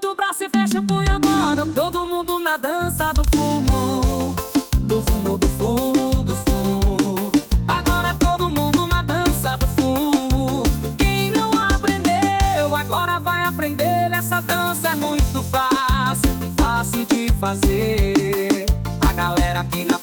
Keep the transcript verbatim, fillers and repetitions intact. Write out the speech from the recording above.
levanta o braço e fecha o punho agora. Todo mundo na dança do fumo, do fumo, do fumo, do fumo. Agora todo mundo na dança do fumo. Quem não aprendeu, agora vai aprender. Essa dança é muito fácil, fácil de fazer. A galera aqui na